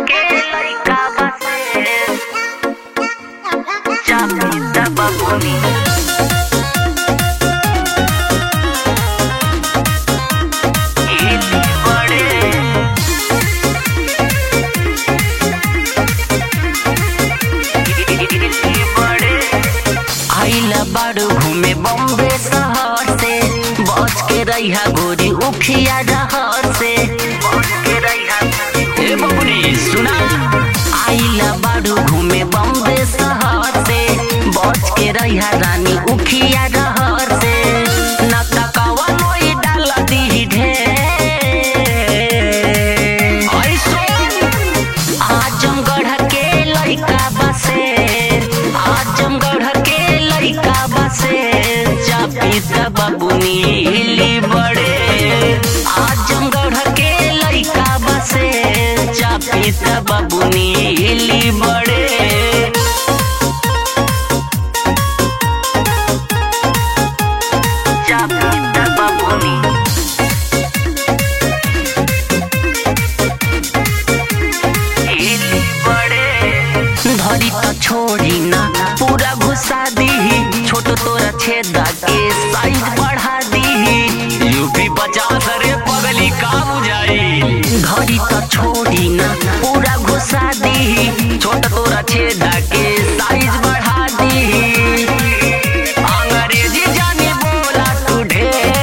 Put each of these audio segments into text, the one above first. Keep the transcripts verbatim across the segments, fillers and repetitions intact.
के लइका बाटे चापी दबबुनी इली बड़े इली बड़े आइला बारू घूमे बॉम्बे शहर से बच के रहिया गोरी उखिया रहर से बच के रहिया ए बबुनी सुना आइला बारू घूमे बॉम्बे शहर से बच के रहिया रानी उखिया रहर से ना तकावा नोई डाल दी ढेर ऐसो आजमगढ़ के लइका बसे आजमगढ़ के लइका बसे चापी दबबुनी इली बड़े आजमगढ़ के लइका बसे चापी दबबुनी इली बड़े चापी दबबुनी इली बड़े धरी तो छोड़ी ना पूरा घुसा दी छोट तोरा छेदा के साइज बढ़ा दी यूपी पचास रे पगली का बुझाई धरी तो छोड़ी ना पूरा घुसा दी छोट तोरा छेदा के साइज बढ़ा दी अंग्रेजी जानी बोला तू ढेर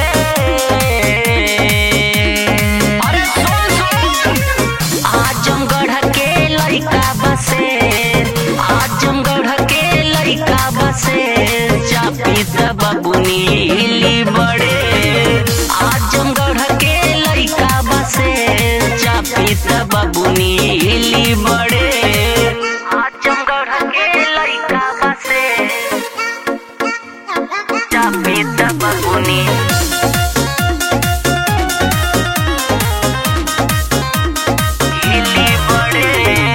अरे सुन सुन आजमगढ़ के लइका बसे आजमगढ़ के लइका बसे चापी दबबुनी इली बड़े आजमगढ़ के लइका बसे चापी दबबुनी इली बड़े आजमगढ़ के लइका बसे चापी दबबुनी इली बड़े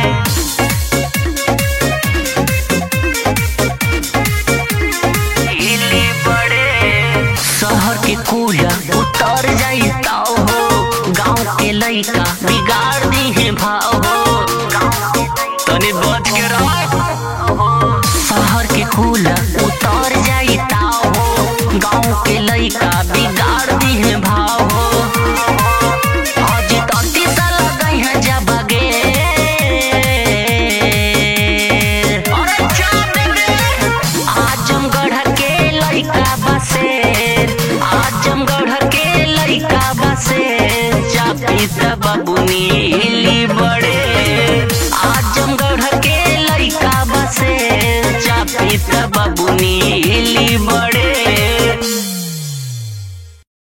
इली बड़े शहर के कूड़ा उतर जाई ताव हो गांव के लइका बिगाड़ दी है भाव हो तनी बच के रह शहर के कूड़ा उतर जाई ताव हो गांव के लइका बिगाड़ दी है भाव हो आज तती साल गई है जब गे अरे चाप रे आजमगढ़ के लइका बसे आजमगढ़ के लइका बसे चापी दबबुनी इली बड़े आजमगढ़ के लइका बसे चापी दबबुनी इली बड़े।